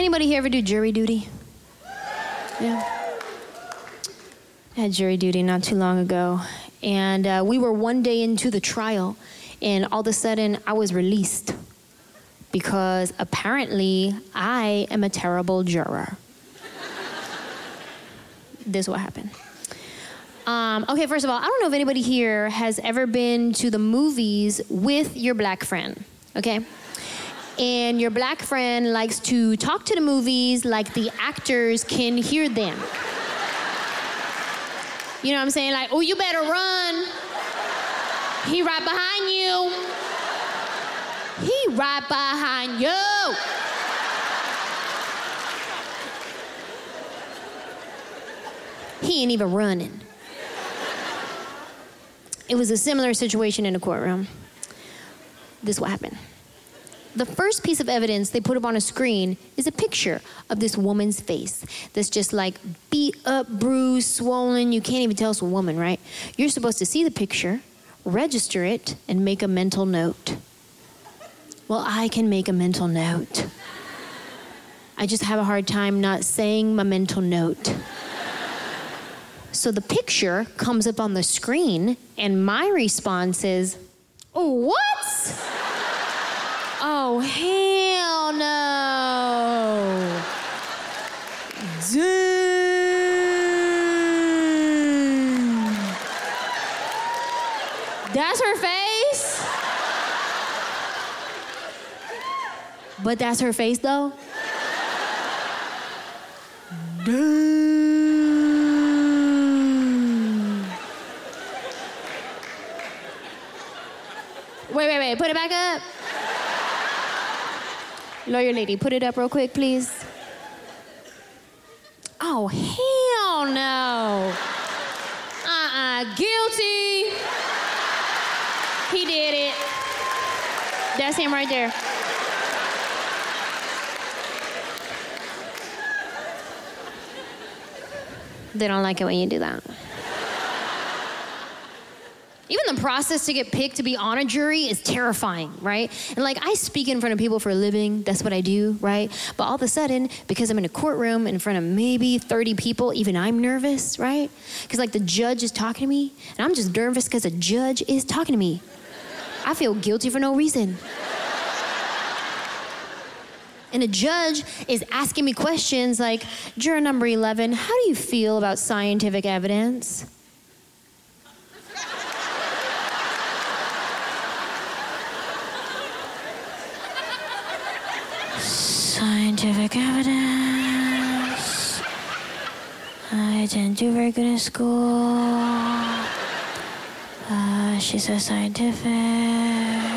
Anybody here ever do jury duty? Yeah. I had jury duty not too long ago. And we were one day into the trial, and all of a sudden I was released because apparently I am a terrible juror. This is what happened. Okay, first of all, I don't know if anybody here has ever been to the movies with your black friend, okay? And your black friend likes to talk to the movies like the actors can hear them. You know what I'm saying? Like, oh, you better run. He right behind you. He right behind you. He ain't even running. It was a similar situation in a courtroom. This is what happened. The first piece of evidence they put up on a screen is a picture of this woman's face that's just like beat up, bruised, swollen. You can't even tell it's a woman, right? You're supposed to see the picture, register it, and make a mental note. Well, I can make a mental note. I just have a hard time not saying my mental note. So the picture comes up on the screen, and my response is, oh, what? Oh, hell no. Damn. That's her face? But that's her face, though? Damn. Wait, put it back up. Lawyer lady, put it up real quick, please. Oh, hell no. Guilty. He did it. That's him right there. They don't like it when you do that. Even the process to get picked to be on a jury is terrifying, right? And like, I speak in front of people for a living. That's what I do, right? But all of a sudden, because I'm in a courtroom in front of maybe 30 people, even I'm nervous, right? Because like the judge is talking to me, and I'm just nervous because the judge is talking to me. I feel guilty for no reason. And a judge is asking me questions like, juror number 11, how do you feel about scientific evidence? Scientific evidence. I didn't do very good in school. She says scientific. I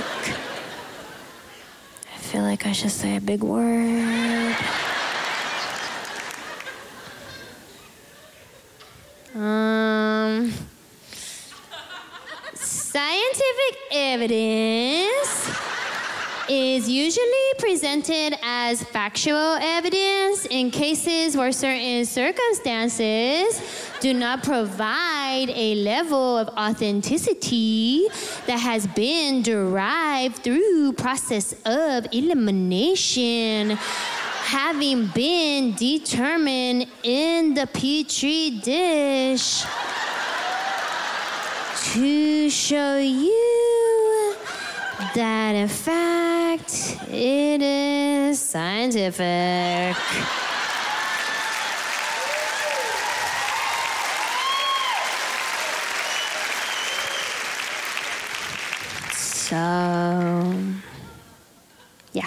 feel like I should say a big word. Scientific evidence is usually presented as factual evidence in cases where certain circumstances do not provide a level of authenticity that has been derived through process of elimination, having been determined in the Petri dish to show you that in fact it is scientific. So, yeah.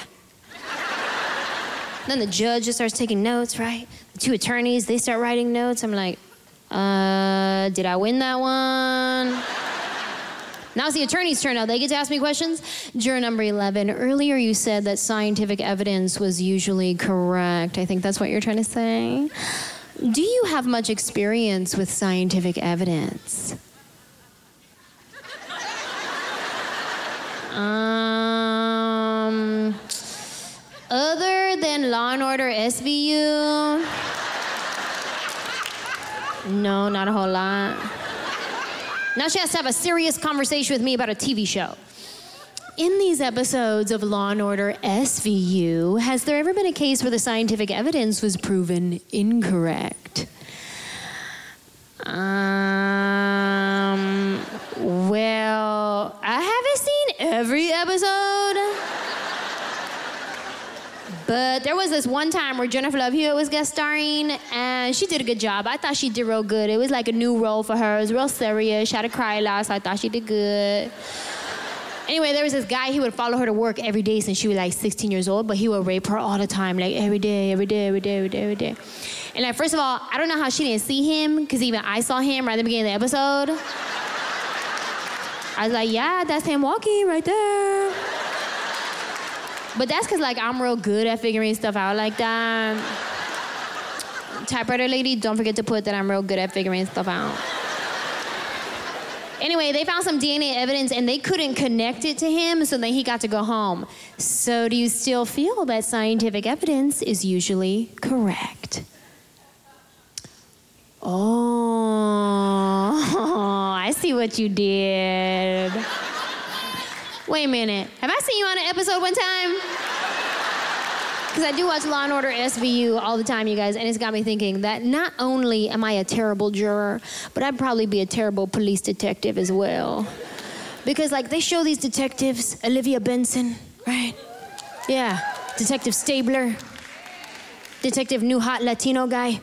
Then the judge just starts taking notes, right? The two attorneys, they start writing notes. I'm like, did I win that one? Now it's the attorney's turn. Now they get to ask me questions. Juror number 11, earlier you said that scientific evidence was usually correct. I think that's what you're trying to say. Do you have much experience with scientific evidence? Other than Law and Order SVU? No, not a whole lot. Now she has to have a serious conversation with me about a TV show. In these episodes of Law & Order SVU, has there ever been a case where the scientific evidence was proven incorrect? Well, I haven't seen every episode. But there was this one time where Jennifer Love Hewitt was guest starring, and she did a good job. I thought she did real good. It was like a new role for her. It was real serious. She had to cry a lot, so I thought she did good. Anyway, there was this guy, he would follow her to work every day since she was like 16 years old, but he would rape her all the time, like every day. And like, first of all, I don't know how she didn't see him, because even I saw him right at the beginning of the episode. I was like, yeah, that's him walking right there. But that's because, like, I'm real good at figuring stuff out like that. Typewriter lady, don't forget to put that I'm real good at figuring stuff out. Anyway, they found some DNA evidence, and they couldn't connect it to him, so then he got to go home. So do you still feel that scientific evidence is usually correct? Oh, I see what you did. Wait a minute. Have I seen you on an episode one time? Because I do watch Law & Order SVU all the time, you guys, and it's got me thinking that not only am I a terrible juror, but I'd probably be a terrible police detective as well. Because, like, they show these detectives, Olivia Benson, right? Yeah, Detective Stabler, Detective New Hot Latino Guy.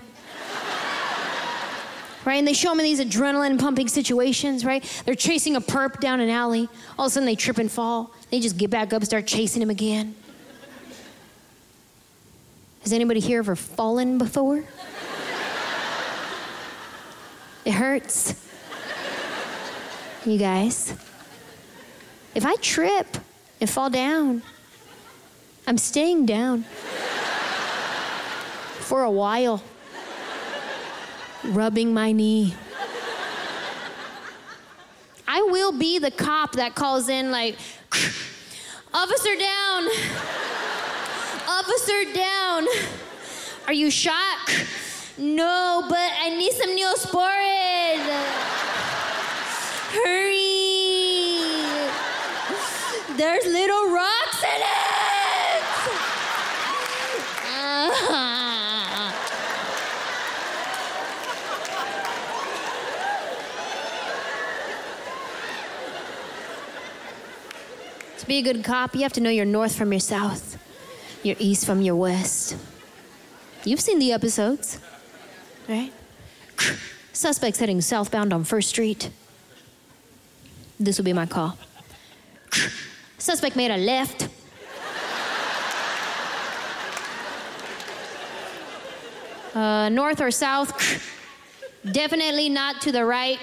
Right, and they show them in these adrenaline-pumping situations, right? They're chasing a perp down an alley. All of a sudden, they trip and fall. They just get back up and start chasing him again. Has anybody here ever fallen before? It hurts. You guys, if I trip and fall down, I'm staying down for a while. Rubbing my knee. I will be the cop that calls in like, officer down. Officer down. Are you shot? No, but I need some Neosporin. Hurry. There's little rocks in it. To be a good cop, you have to know your north from your south, your east from your west. You've seen the episodes, right? Suspects heading southbound on 1st Street. This will be my call. Suspect made a left. North or south? Definitely not to the right.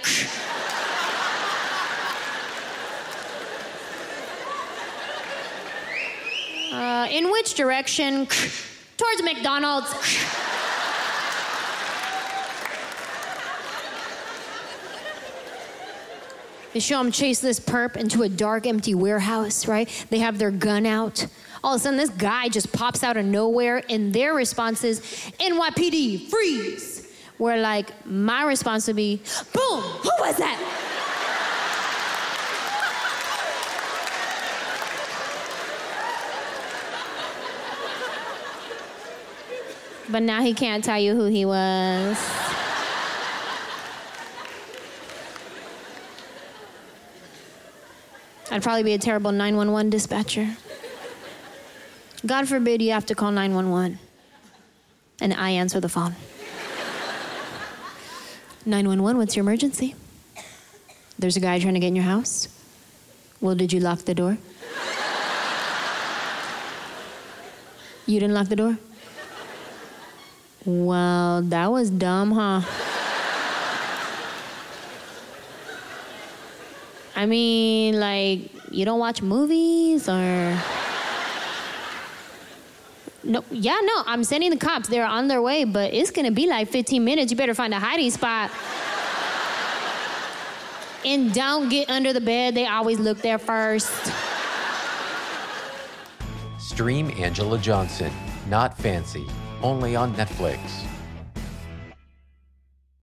In which direction? Towards McDonald's. They show them chase this perp into a dark, empty warehouse, right? They have their gun out. All of a sudden, this guy just pops out of nowhere, and their response is, NYPD, freeze! Where, like, my response would be, boom, who was that? But now he can't tell you who he was. I'd probably be a terrible 911 dispatcher. God forbid you have to call 911 and I answer the phone. 911, what's your emergency? There's a guy trying to get in your house. Well, did you lock the door? You didn't lock the door? Well, that was dumb, huh? I mean, like, you don't watch movies or... No, I'm sending the cops. They're on their way, but it's gonna be like 15 minutes. You better find a hiding spot. And don't get under the bed. They always look there first. Stream Angela Johnson, Not Fancy, only on Netflix.